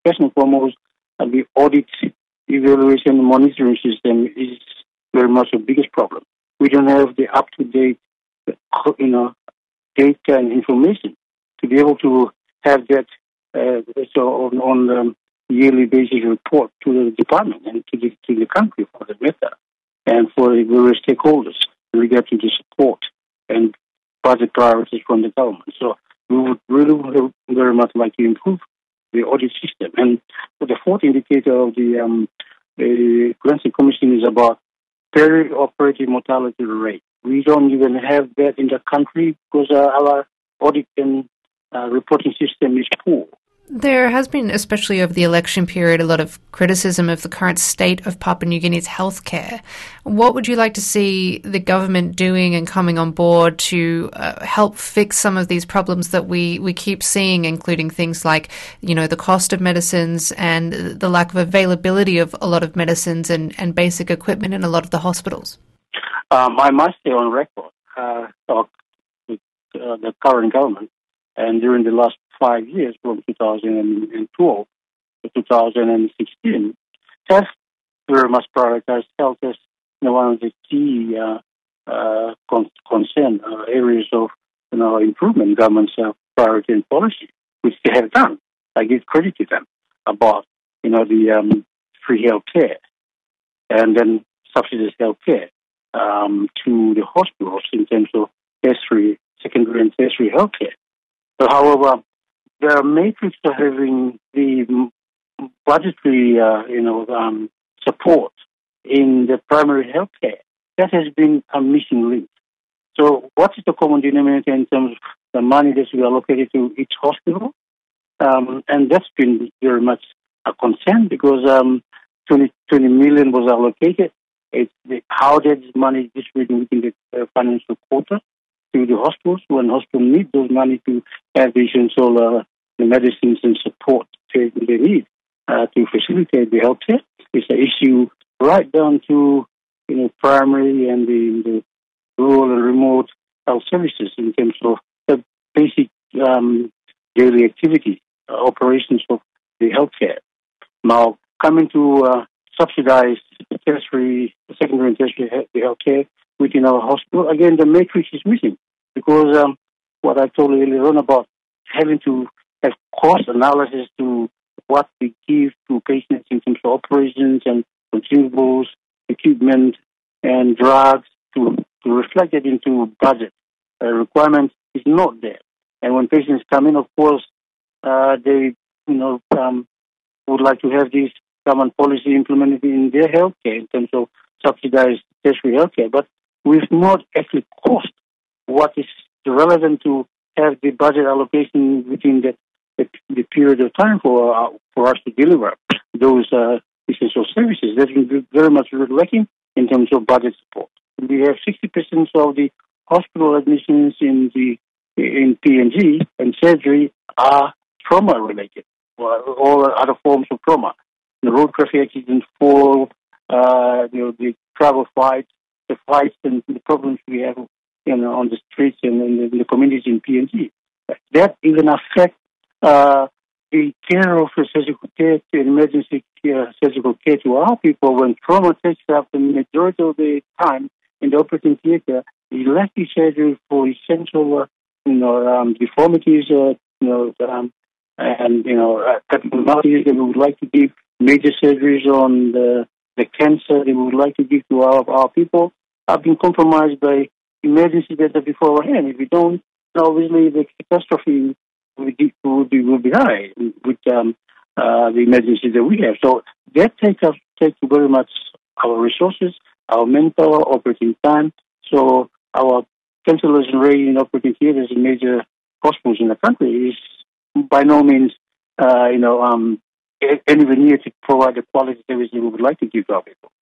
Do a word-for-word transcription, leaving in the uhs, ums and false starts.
First and foremost, uh, the audit, evaluation, and monitoring system is very much the biggest problem. We don't have the up-to-date, uh, you know, data and information to be able to have that uh, so on, on um, yearly basis report to the department and to the, to the country for the matter, and for the various stakeholders in regard to the support and budget priorities from the government. So we would really very much like to improve the audit system. And the fourth indicator of the, um, the Grancy Commission is about peri-operative mortality rate. We don't even have that in the country because uh, our audit and uh, reporting system is poor. There has been, especially over the election period, a lot of criticism of the current state of Papua New Guinea's healthcare. What would you like to see the government doing and coming on board to uh, help fix some of these problems that we, we keep seeing, including things like, you know, the cost of medicines and the lack of availability of a lot of medicines and, and basic equipment in a lot of the hospitals? Um, I must say on record, uh, talk with uh, the current government, and during the last five years, from two thousand twelve to two thousand sixteen, has very much prioritized health as you know, one of the key uh, uh, con- concern uh, areas of you know improvement in government's uh, priority and policy, which they have done. I give credit to them about you know the um, free health care and then subsidized health care um, to the hospitals in terms of tertiary, secondary, and tertiary health care. So, however, the matrix of having the budgetary, uh, you know, um, support in the primary health care, that has been a missing link. So what is the common denominator in terms of the money that we allocated to each hospital? Um, and that's been very much a concern because um, twenty, twenty million was allocated. It's the, how that money is distributed within the uh, financial quota to the hospitals when hospitals need those money to have the essential uh, the medicines and support they need uh, to facilitate the healthcare. It's an issue right down to you know primary and the, the rural and remote health services in terms of the basic um, daily activity uh, operations of the healthcare. Now, coming to uh, subsidized tertiary, secondary and tertiary healthcare within our hospital, again, the matrix is missing because um, what I told you earlier on about having to have cost analysis to what we give to patients in terms of operations and consumables, equipment, and drugs to, to reflect it into budget uh, requirements is not there. And when patients come in, of course, uh, they you know um, would like to have this common policy implemented in their healthcare in terms of subsidized tertiary healthcare, but we've not actually cost what is relevant to have the budget allocation within the, the, the period of time for uh, for us to deliver those uh, essential services. That's been very much lacking in terms of budget support. We have sixty percent of the hospital admissions in the in P N G and surgery are trauma related, or all other forms of trauma. The road traffic accidents, fall, uh, you know, the travel fights, the fights and the problems we have, you know, on the streets and in the, in the communities in P N G. That even affects uh, the care of surgical care, to emergency care, surgical care to our people. When trauma takes up the majority of the time in the operating theater, elective surgery for essential, uh, you know, um, deformities, uh, you know, um, and you know, uh, abnormalities that we would like to give major surgeries on the, the cancer that we would like to give to our, our people have been compromised by emergencies that are before our hand. If we don't, obviously the catastrophe will be, will be, will be high with um, uh, the emergencies that we have. So that takes us takes very much our resources, our mental operating time. So our cancellation rate in operating theaters in major hospitals in the country is by no means, uh, you know, um, anywhere near to provide the quality service we would like to give to our people.